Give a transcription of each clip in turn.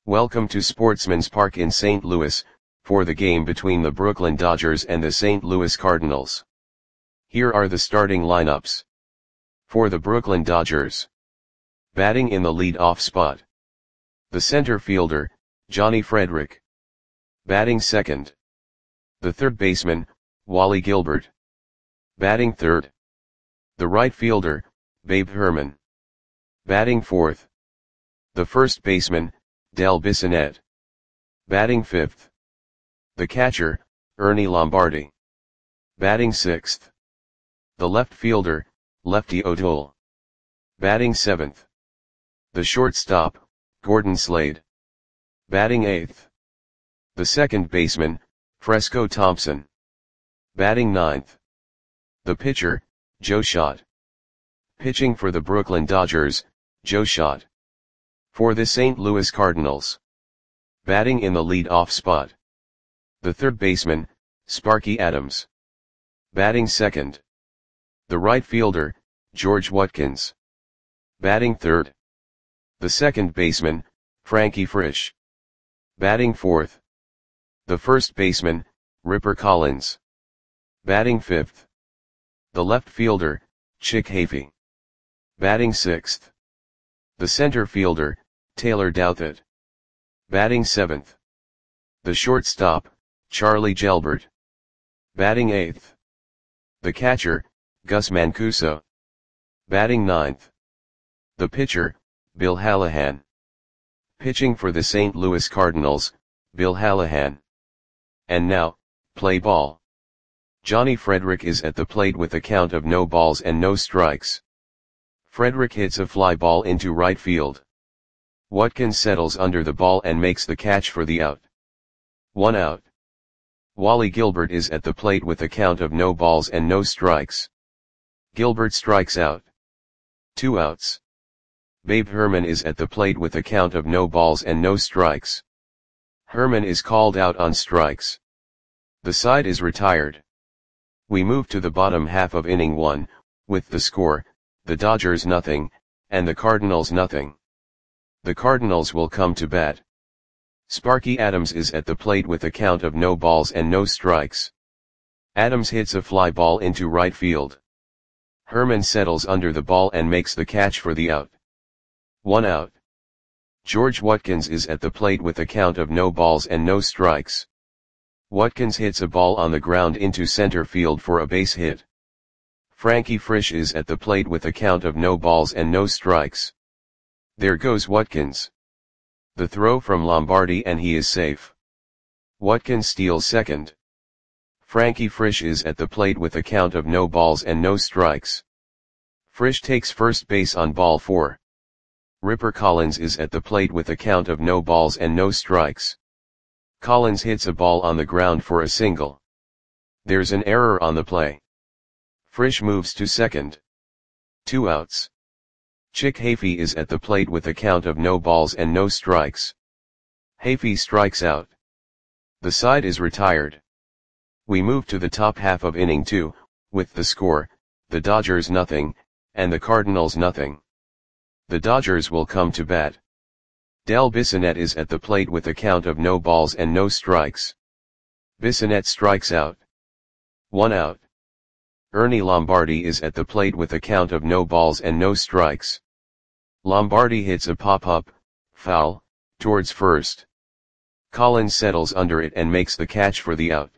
Welcome to Sportsman's Park in St. Louis, for the game between the Brooklyn Dodgers and the St. Louis Cardinals. Here are the starting lineups. For the Brooklyn Dodgers. Batting in the lead-off spot. The center fielder, Johnny Frederick. Batting second. The third baseman, Wally Gilbert. Batting third. The right fielder, Babe Herman. Batting fourth. The first baseman, Dell Bissonette. Batting fifth. The catcher, Ernie Lombardi. Batting sixth. The left fielder, Lefty O'Toole. Batting seventh. The shortstop, Gordon Slade. Batting eighth. The second baseman, Fresco Thompson. Batting ninth. The pitcher, Joe Schott. Pitching for the Brooklyn Dodgers, Joe Schott. For the St. Louis Cardinals. Batting in the lead-off spot. The third baseman, Sparky Adams. Batting second. The right fielder, George Watkins. Batting third. The second baseman, Frankie Frisch. Batting fourth. The first baseman, Ripper Collins. Batting fifth. The left fielder, Chick Hafey. Batting sixth. The center fielder, Taylor Douthit. Batting seventh. The shortstop, Charlie Gelbert. Batting eighth. The catcher, Gus Mancuso. Batting ninth. The pitcher, Bill Hallahan. Pitching for the St. Louis Cardinals, Bill Hallahan. And now, play ball. Johnny Frederick is at the plate with a count of no balls and no strikes. Frederick hits a fly ball into right field. Watkins settles under the ball and makes the catch for the out. 1 out. Wally Gilbert is at the plate with a count of no balls and no strikes. Gilbert strikes out. 2 outs. Babe Herman is at the plate with a count of no balls and no strikes. Herman is called out on strikes. The side is retired. We move to the bottom half of inning 1, with the score, the Dodgers nothing, and the Cardinals nothing. The Cardinals will come to bat. Sparky Adams is at the plate with a count of no balls and no strikes. Adams hits a fly ball into right field. Herman settles under the ball and makes the catch for the out. 1 out. George Watkins is at the plate with a count of no balls and no strikes. Watkins hits a ball on the ground into center field for a base hit. Frankie Frisch is at the plate with a count of no balls and no strikes. There goes Watkins. The throw from Lombardi and he is safe. Watkins steals second. Frankie Frisch is at the plate with a count of no balls and no strikes. Frisch takes first base on ball 4. Ripper Collins is at the plate with a count of no balls and no strikes. Collins hits a ball on the ground for a single. There's an error on the play. Frisch moves to second. 2 outs. Chick Hafey is at the plate with a count of no balls and no strikes. Hafey strikes out. The side is retired. We move to the top half of inning 2, with the score, the Dodgers nothing, and the Cardinals nothing. The Dodgers will come to bat. Dell Bissonette is at the plate with a count of no balls and no strikes. Bissonette strikes out. 1 out. Ernie Lombardi is at the plate with a count of no balls and no strikes. Lombardi hits a pop-up, foul, towards first. Collins settles under it and makes the catch for the out.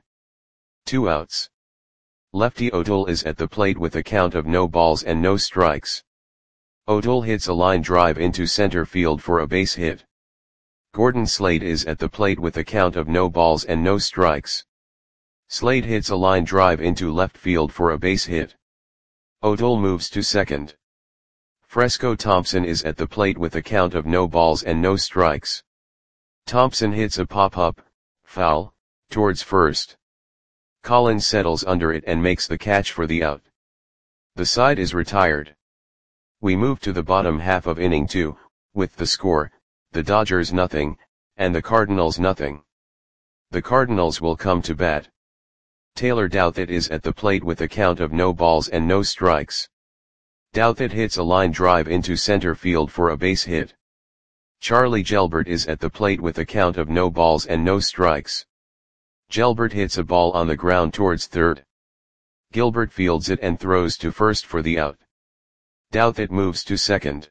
2 outs. Lefty O'Toole is at the plate with a count of no balls and no strikes. O'Toole hits a line drive into center field for a base hit. Gordon Slade is at the plate with a count of no balls and no strikes. Slade hits a line drive into left field for a base hit. O'Toole moves to second. Fresco Thompson is at the plate with a count of no balls and no strikes. Thompson hits a pop-up, foul, towards first. Collins settles under it and makes the catch for the out. The side is retired. We move to the bottom half of inning 2, with the score, the Dodgers nothing, and the Cardinals nothing. The Cardinals will come to bat. Taylor Douthit is at the plate with a count of no balls and no strikes. Douthit hits a line drive into center field for a base hit. Charlie Gelbert is at the plate with a count of no balls and no strikes. Gelbert hits a ball on the ground towards third. Gilbert fields it and throws to first for the out. Douthit moves to second.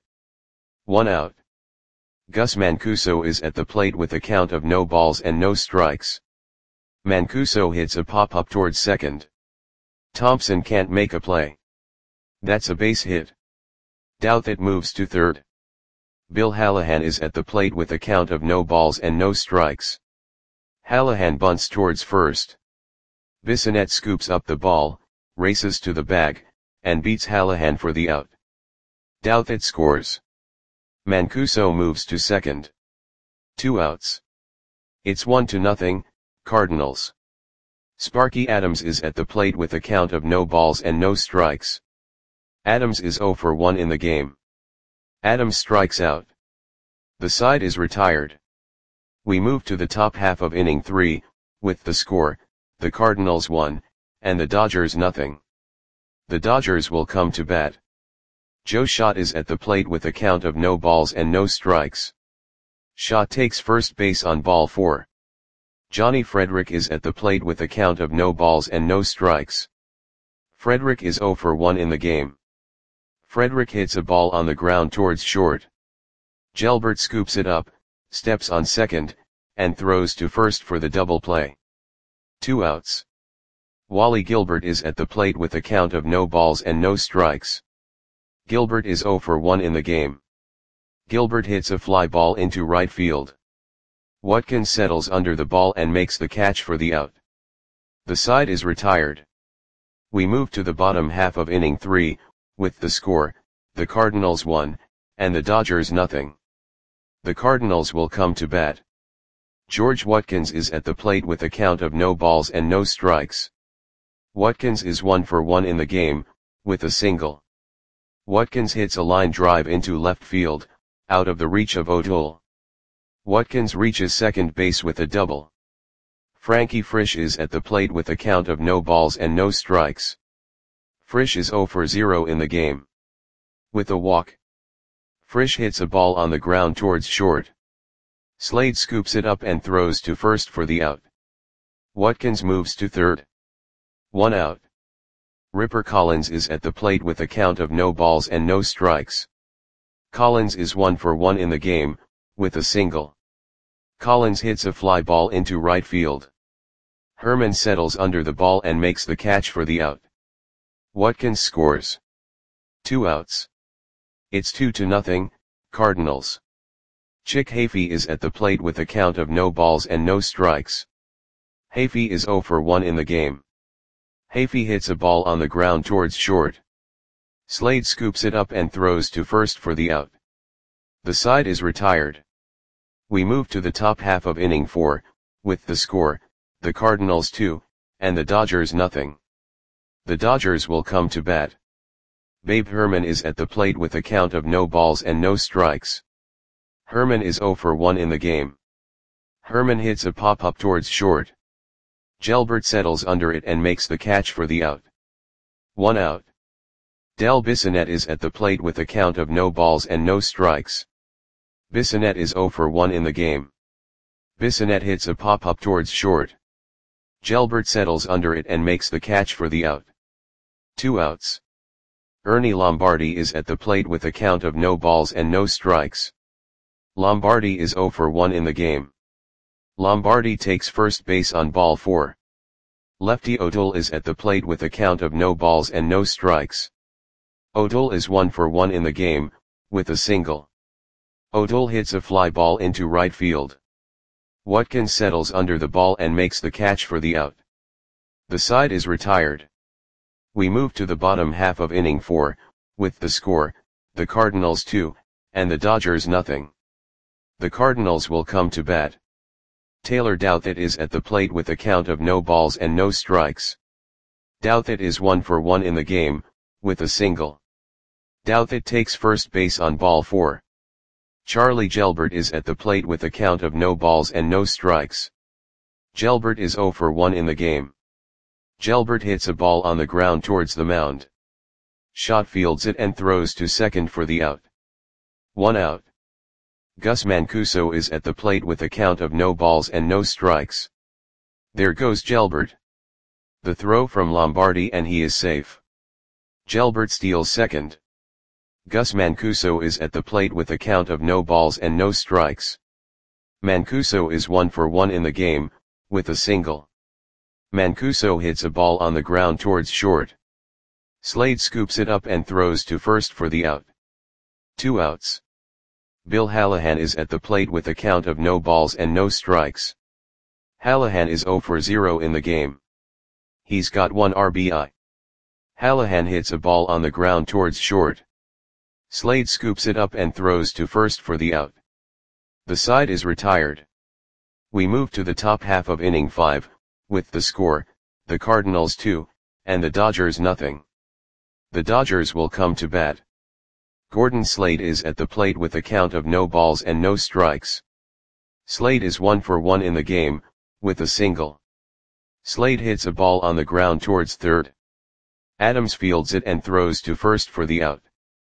1 out. Gus Mancuso is at the plate with a count of no balls and no strikes. Mancuso hits a pop-up towards second. Thompson can't make a play. That's a base hit. Douthit moves to third. Bill Hallahan is at the plate with a count of no balls and no strikes. Hallahan bunts towards first. Bissonette scoops up the ball, races to the bag, and beats Hallahan for the out. Douthit scores. Mancuso moves to second. 2 outs. It's 1-0, Cardinals. Sparky Adams is at the plate with a count of no balls and no strikes. Adams is 0 for 1 in the game. Adams strikes out. The side is retired. We move to the top half of inning 3, with the score, the Cardinals 1, and the Dodgers 0. The Dodgers will come to bat. Joe Schott is at the plate with a count of no balls and no strikes. Schott takes first base on ball 4. Johnny Frederick is at the plate with a count of no balls and no strikes. Frederick is 0 for 1 in the game. Frederick hits a ball on the ground towards short. Gelbert scoops it up, steps on second, and throws to first for the double play. 2 outs. Wally Gilbert is at the plate with a count of no balls and no strikes. Gilbert is 0 for 1 in the game. Gilbert hits a fly ball into right field. Watkins settles under the ball and makes the catch for the out. The side is retired. We move to the bottom half of inning 3, with the score, the Cardinals 1, and the Dodgers 0. The Cardinals will come to bat. George Watkins is at the plate with a count of no balls and no strikes. Watkins is 1 for 1 in the game, with a single. Watkins hits a line drive into left field, out of the reach of O'Toole. Watkins reaches second base with a double. Frankie Frisch is at the plate with a count of no balls and no strikes. Frisch is 0 for 0 in the game. With a walk. Frisch hits a ball on the ground towards short. Slade scoops it up and throws to first for the out. Watkins moves to third. 1 out. Ripper Collins is at the plate with a count of no balls and no strikes. Collins is 1 for 1 in the game, with a single. Collins hits a fly ball into right field. Herman settles under the ball and makes the catch for the out. Watkins scores. 2 outs. It's 2-0, Cardinals. Chick Hafey is at the plate with a count of no balls and no strikes. Hafey is 0 for 1 in the game. Hafey hits a ball on the ground towards short. Slade scoops it up and throws to first for the out. The side is retired. We move to the top half of inning 4, with the score, the Cardinals 2, and the Dodgers 0. The Dodgers will come to bat. Babe Herman is at the plate with a count of no balls and no strikes. Herman is 0 for 1 in the game. Herman hits a pop-up towards short. Gelbert settles under it and makes the catch for the out. 1 out. Del Bissonette is at the plate with a count of no balls and no strikes. Bissonette is 0 for 1 in the game. Bissonette hits a pop-up towards short. Gelbert settles under it and makes the catch for the out. 2 outs. Ernie Lombardi is at the plate with a count of no balls and no strikes. Lombardi is 0 for 1 in the game. Lombardi takes first base on ball 4. Lefty O'Toole is at the plate with a count of no balls and no strikes. O'Toole is 1 for 1 in the game, with a single. O'Toole hits a fly ball into right field. Watkins settles under the ball and makes the catch for the out. The side is retired. We move to the bottom half of inning 4, with the score, the Cardinals 2, and the Dodgers 0. The Cardinals will come to bat. Taylor Douthit is at the plate with a count of no balls and no strikes. Douthit is 1 for 1 in the game, with a single. Douthit takes first base on ball 4. Charlie Gelbert is at the plate with a count of no balls and no strikes. Gelbert is 0 for 1 in the game. Gelbert hits a ball on the ground towards the mound. Schott fields it and throws to second for the out. 1 out. Gus Mancuso is at the plate with a count of no balls and no strikes. There goes Gelbert. The throw from Lombardi and he is safe. Gelbert steals second. Gus Mancuso is at the plate with a count of no balls and no strikes. Mancuso is 1 for 1 in the game, with a single. Mancuso hits a ball on the ground towards short. Slade scoops it up and throws to first for the out. 2 outs. Bill Hallahan is at the plate with a count of no balls and no strikes. Hallahan is 0 for 0 in the game. He's got 1 RBI. Hallahan hits a ball on the ground towards short. Slade scoops it up and throws to first for the out. The side is retired. We move to the top half of inning 5, with the score, the Cardinals 2, and the Dodgers nothing. The Dodgers will come to bat. Gordon Slade is at the plate with a count of no balls and no strikes. Slade is 1 for 1 in the game, with a single. Slade hits a ball on the ground towards third. Adams fields it and throws to first for the out.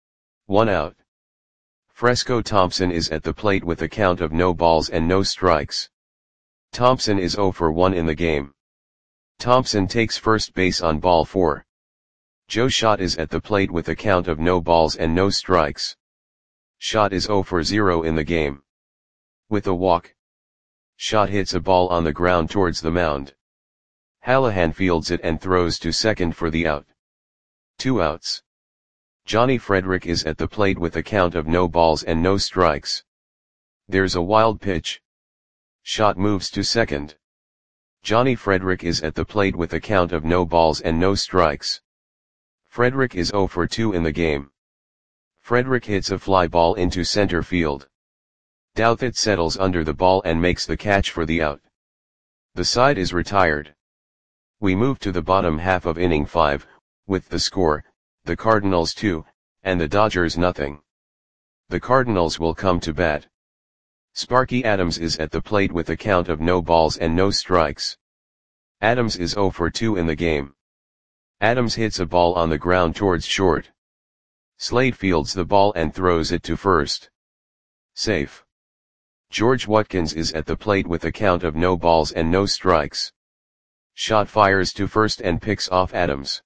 1 out. Fresco Thompson is at the plate with a count of no balls and no strikes. Thompson is 0 for 1 in the game. Thompson takes first base on ball 4. Joe Schott is at the plate with a count of no balls and no strikes. Schott is 0 for 0 in the game. With a walk. Schott hits a ball on the ground towards the mound. Hallahan fields it and throws to second for the out. 2 outs. Johnny Frederick is at the plate with a count of no balls and no strikes. There's a wild pitch. Schott moves to second. Johnny Frederick is at the plate with a count of no balls and no strikes. Frederick is 0 for 2 in the game. Frederick hits a fly ball into center field. Douthit settles under the ball and makes the catch for the out. The side is retired. We move to the bottom half of inning 5, with the score, the Cardinals 2, and the Dodgers nothing. The Cardinals will come to bat. Sparky Adams is at the plate with a count of no balls and no strikes. Adams is 0 for 2 in the game. Adams hits a ball on the ground towards short. Slade fields the ball and throws it to first. Safe. George Watkins is at the plate with a count of no balls and no strikes. Schott fires to first and picks off Adams.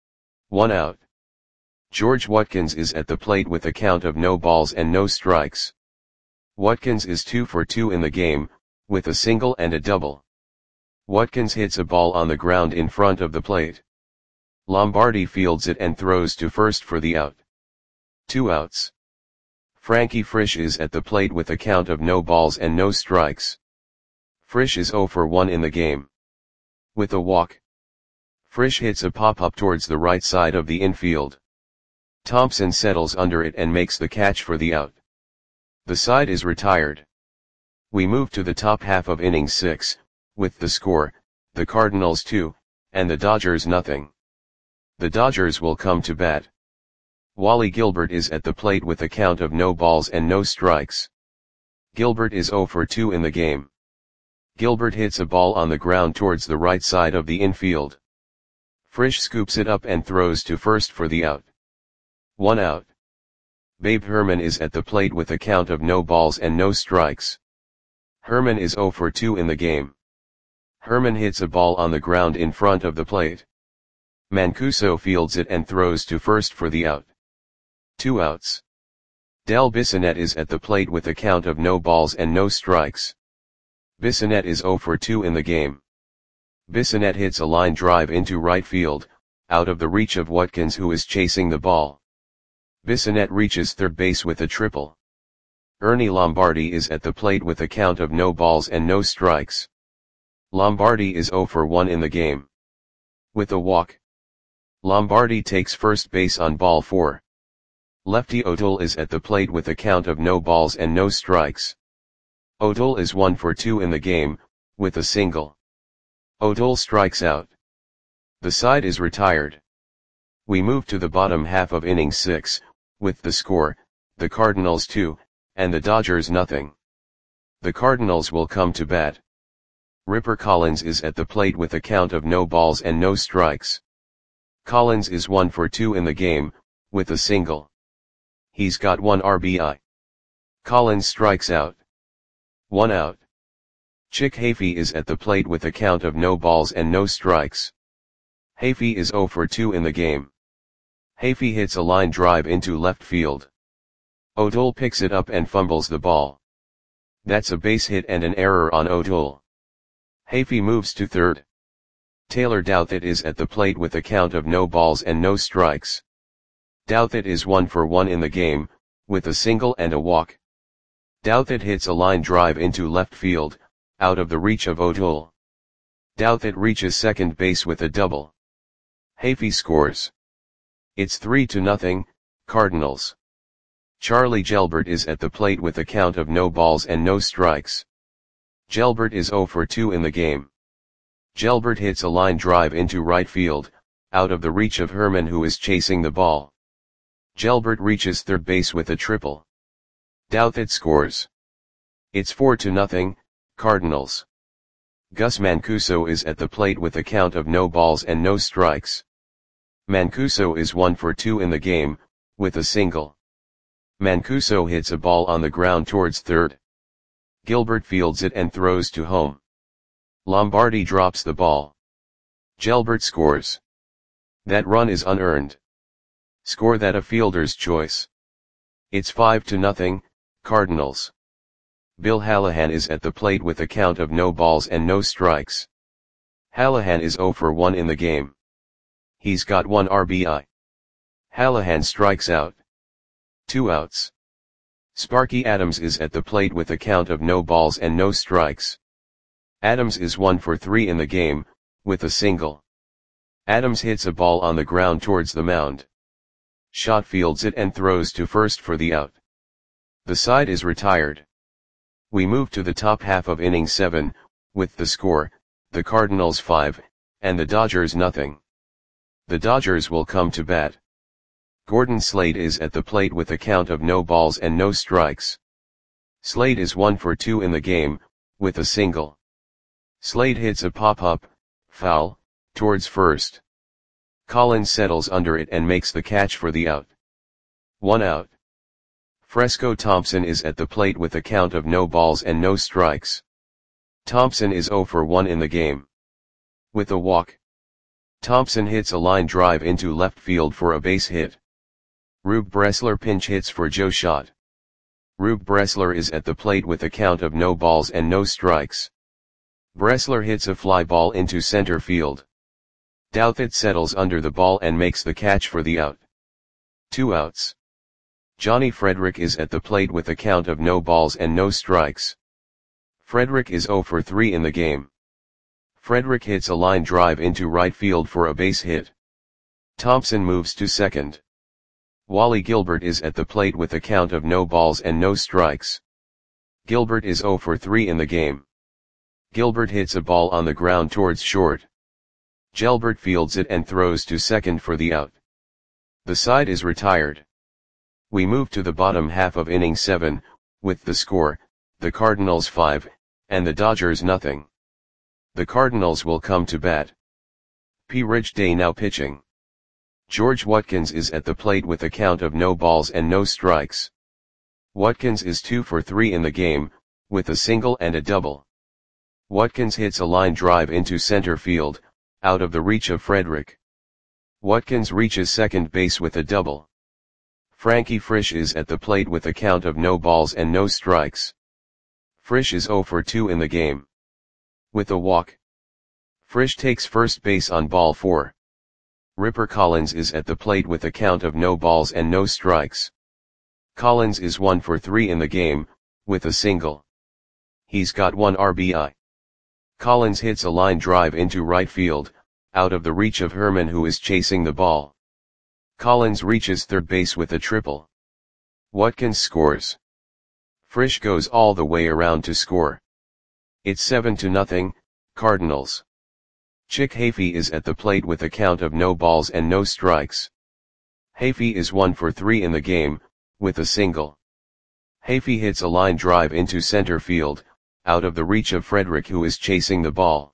1 out. George Watkins is at the plate with a count of no balls and no strikes. Watkins is 2 for 2 in the game, with a single and a double. Watkins hits a ball on the ground in front of the plate. Lombardi fields it and throws to first for the out. 2 outs. Frankie Frisch is at the plate with a count of no balls and no strikes. Frisch is 0 for 1 in the game. With a walk. Frisch hits a pop-up towards the right side of the infield. Thompson settles under it and makes the catch for the out. The side is retired. We move to the top half of inning 6, with the score, the Cardinals 2, and the Dodgers nothing. The Dodgers will come to bat. Wally Gilbert is at the plate with a count of no balls and no strikes. Gilbert is 0 for 2 in the game. Gilbert hits a ball on the ground towards the right side of the infield. Frisch scoops it up and throws to first for the out. 1 out. Babe Herman is at the plate with a count of no balls and no strikes. Herman is 0 for 2 in the game. Herman hits a ball on the ground in front of the plate. Mancuso fields it and throws to first for the out. 2 outs. Del Bissonette is at the plate with a count of no balls and no strikes. Bissonette is 0 for 2 in the game. Bissonette hits a line drive into right field, out of the reach of Watkins who is chasing the ball. Bissonette reaches third base with a triple. Ernie Lombardi is at the plate with a count of no balls and no strikes. Lombardi is 0 for 1 in the game. With a walk. Lombardi takes first base on ball 4. Lefty O'Toole is at the plate with a count of no balls and no strikes. O'Toole is 1 for 2 in the game, with a single. O'Toole strikes out. The side is retired. We move to the bottom half of inning 6, with the score, the Cardinals 2, and the Dodgers nothing. The Cardinals will come to bat. Ripper Collins is at the plate with a count of no balls and no strikes. Collins is 1 for 2 in the game, with a single. He's got 1 RBI. Collins strikes out. 1 out. Chick Hafey is at the plate with a count of no balls and no strikes. Hafey is 0 for 2 in the game. Hafey hits a line drive into left field. O'Toole picks it up and fumbles the ball. That's a base hit and an error on O'Toole. Hafey moves to third. Taylor Douthit is at the plate with a count of no balls and no strikes. Douthit is 1 for 1 in the game, with a single and a walk. Douthit hits a line drive into left field, out of the reach of O'Toole. Douthit reaches second base with a double. Hafey scores. It's 3-0, Cardinals. Charlie Gelbert is at the plate with a count of no balls and no strikes. Gelbert is 0 for 2 in the game. Gelbert hits a line drive into right field, out of the reach of Herman who is chasing the ball. Gelbert reaches third base with a triple. Douthit scores. It's 4-0, Cardinals. Gus Mancuso is at the plate with a count of no balls and no strikes. Mancuso is 1 for 2 in the game, with a single. Mancuso hits a ball on the ground towards third. Gilbert fields it and throws to home. Lombardi drops the ball. Gelbert scores. That run is unearned. Score that a fielder's choice. It's 5-0, Cardinals. Bill Hallahan is at the plate with a count of no balls and no strikes. Hallahan is 0 for 1 in the game. He's got 1 RBI. Hallahan strikes out. 2 outs. Sparky Adams is at the plate with a count of no balls and no strikes. Adams is 1 for 3 in the game, with a single. Adams hits a ball on the ground towards the mound. Schott fields it and throws to first for the out. The side is retired. We move to the top half of inning 7, with the score, the Cardinals 5, and the Dodgers nothing. The Dodgers will come to bat. Gordon Slade is at the plate with a count of no balls and no strikes. Slade is 1 for 2 in the game, with a single. Slade hits a pop-up, foul, towards first. Collins settles under it and makes the catch for the out. 1 out. Fresco Thompson is at the plate with a count of no balls and no strikes. Thompson is 0 for 1 in the game. With a walk. Thompson hits a line drive into left field for a base hit. Rube Bressler pinch hits for Joe Schott. Rube Bressler is at the plate with a count of no balls and no strikes. Bressler hits a fly ball into center field. Douthit settles under the ball and makes the catch for the out. 2 outs. Johnny Frederick is at the plate with a count of no balls and no strikes. Frederick is 0 for 3 in the game. Frederick hits a line drive into right field for a base hit. Thompson moves to second. Wally Gilbert is at the plate with a count of no balls and no strikes. Gilbert is 0 for 3 in the game. Gilbert hits a ball on the ground towards short. Gelbert fields it and throws to second for the out. The side is retired. We move to the bottom half of inning 7, with the score, the Cardinals 5, and the Dodgers nothing. The Cardinals will come to bat. P. Ridge Day now pitching. George Watkins is at the plate with a count of no balls and no strikes. Watkins is 2 for 3 in the game, with a single and a double. Watkins hits a line drive into center field, out of the reach of Frederick. Watkins reaches second base with a double. Frankie Frisch is at the plate with a count of no balls and no strikes. Frisch is 0 for 2 in the game. With a walk. Frisch takes first base on ball 4. Ripper Collins is at the plate with a count of no balls and no strikes. Collins is 1 for 3 in the game, with a single. He's got 1 RBI. Collins hits a line drive into right field, out of the reach of Herman who is chasing the ball. Collins reaches third base with a triple. Watkins scores. Frisch goes all the way around to score. It's 7-0, Cardinals. Chick Hafey is at the plate with a count of no balls and no strikes. Hafey is 1 for 3 in the game, with a single. Hafey hits a line drive into center field, out of the reach of Frederick who is chasing the ball.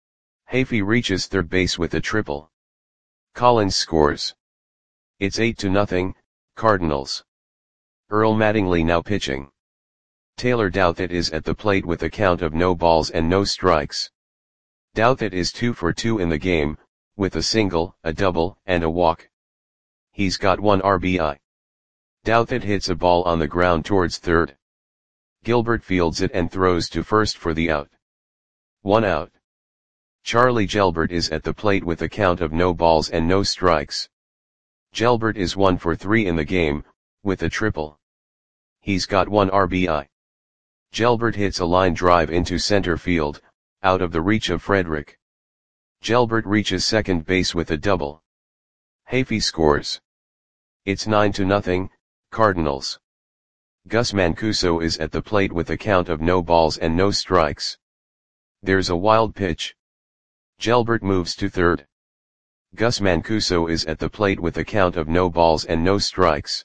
Hafey reaches third base with a triple. Collins scores. It's 8-0, Cardinals. Earl Mattingly now pitching. Taylor Douthit is at the plate with a count of no balls and no strikes. Douthit is 2 for 2 in the game, with a single, a double, and a walk. He's got 1 RBI. Douthit hits a ball on the ground towards third. Gilbert fields it and throws to first for the out. 1 out. Charlie Gelbert is at the plate with a count of no balls and no strikes. Gelbert is 1 for 3 in the game, with a triple. He's got 1 RBI. Gelbert hits a line drive into center field, out of the reach of Frederick. Gelbert reaches second base with a double. Hafey scores. It's 9-0, Cardinals. Gus Mancuso is at the plate with a count of no balls and no strikes. There's a wild pitch. Gelbert moves to third. Gus Mancuso is at the plate with a count of no balls and no strikes.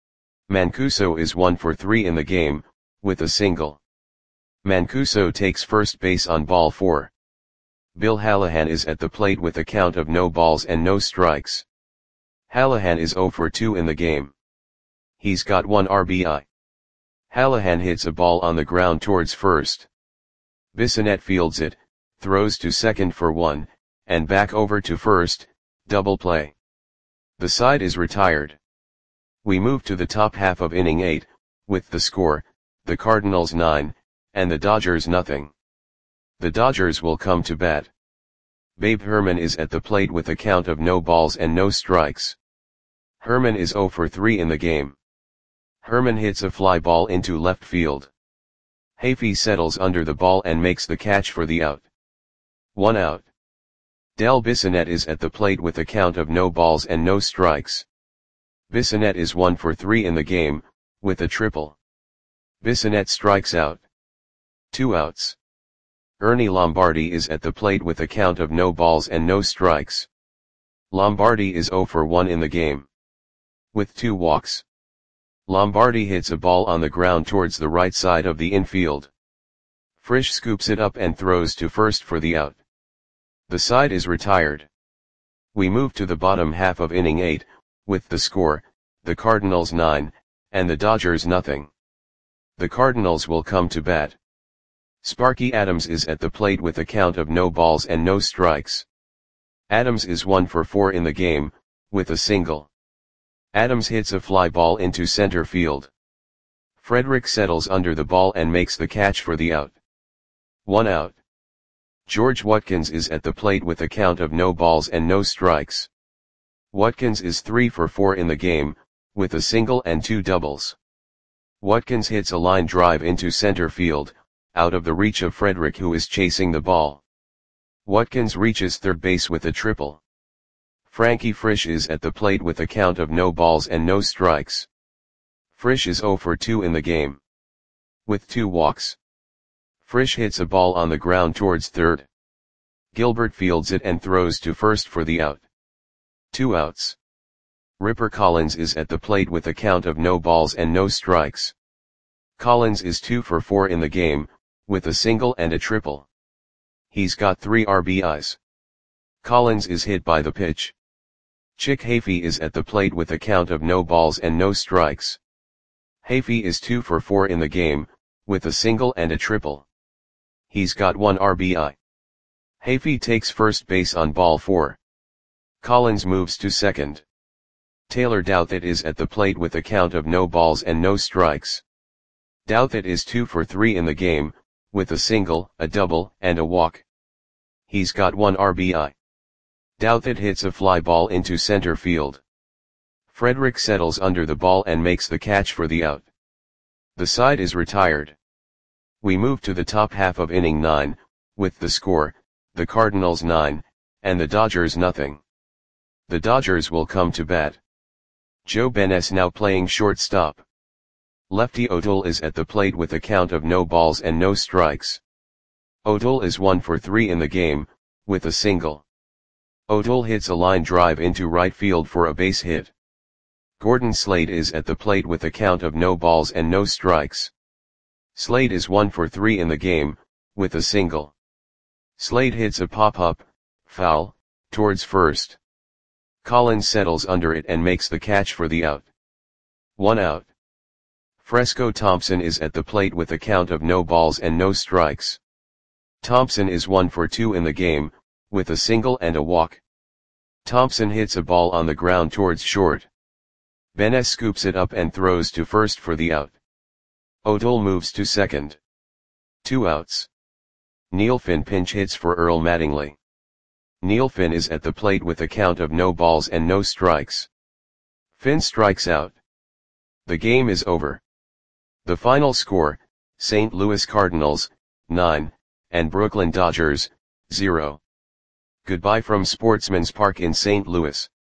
Mancuso is 1 for 3 in the game, with a single. Mancuso takes first base on ball 4. Bill Hallahan is at the plate with a count of no balls and no strikes. Hallahan is 0 for 2 in the game. He's got 1 RBI. Hallahan hits a ball on the ground towards first. Bissonette fields it, throws to second for 1, and back over to first, double play. The side is retired. We move to the top half of inning 8, with the score, the Cardinals 9, and the Dodgers nothing. The Dodgers will come to bat. Babe Herman is at the plate with a count of no balls and no strikes. Herman is 0 for 3 in the game. Herman hits a fly ball into left field. Hafey settles under the ball and makes the catch for the out. 1 out. Del Bissonette is at the plate with a count of no balls and no strikes. Bissonette is 1 for 3 in the game, with a triple. Bissonette strikes out. 2 outs. Ernie Lombardi is at the plate with a count of no balls and no strikes. Lombardi is 0 for 1 in the game. With 2 walks. Lombardi hits a ball on the ground towards the right side of the infield. Frisch scoops it up and throws to first for the out. The side is retired. We move to the bottom half of inning 8, with the score, the Cardinals 9, and the Dodgers nothing. The Cardinals will come to bat. Sparky Adams is at the plate with a count of no balls and no strikes. Adams is 1 for 4 in the game, with a single. Adams hits a fly ball into center field. Frederick settles under the ball and makes the catch for the out. 1 out. George Watkins is at the plate with a count of no balls and no strikes. Watkins is 3 for 4 in the game, with a single and 2 doubles. Watkins hits a line drive into center field, out of the reach of Frederick who is chasing the ball. Watkins reaches third base with a triple. Frankie Frisch is at the plate with a count of no balls and no strikes. Frisch is 0 for 2 in the game. With 2 walks. Frisch hits a ball on the ground towards third. Gilbert fields it and throws to first for the out. 2 outs. Ripper Collins is at the plate with a count of no balls and no strikes. Collins is 2 for 4 in the game, with a single and a triple. He's got 3 RBIs. Collins is hit by the pitch. Chick Hafey is at the plate with a count of no balls and no strikes. Hafey is 2 for 4 in the game, with a single and a triple. He's got 1 RBI. Hafey takes first base on ball 4. Collins moves to second. Taylor Douthit is at the plate with a count of no balls and no strikes. Douthit is 2 for 3 in the game, with a single, a double, and a walk. He's got 1 RBI. Douthit hits a fly ball into center field. Frederick settles under the ball and makes the catch for the out. The side is retired. We move to the top half of inning 9, with the score, the Cardinals 9, and the Dodgers nothing. The Dodgers will come to bat. Joe Benes now playing shortstop. Lefty O'Toole is at the plate with a count of no balls and no strikes. O'Toole is 1 for 3 in the game, with a single. O'Toole hits a line drive into right field for a base hit. Gordon Slade is at the plate with a count of no balls and no strikes. Slade is 1 for 3 in the game, with a single. Slade hits a pop-up, foul, towards first. Collins settles under it and makes the catch for the out. 1 out. Fresco Thompson is at the plate with a count of no balls and no strikes. Thompson is 1 for 2 in the game, with a single and a walk. Thompson hits a ball on the ground towards short. Benes scoops it up and throws to first for the out. O'Toole moves to second. 2 outs. Neil Finn pinch hits for Earl Mattingly. Neil Finn is at the plate with a count of no balls and no strikes. Finn strikes out. The game is over. The final score, St. Louis Cardinals, 9, and Brooklyn Dodgers, 0. Goodbye from Sportsman's Park in St. Louis.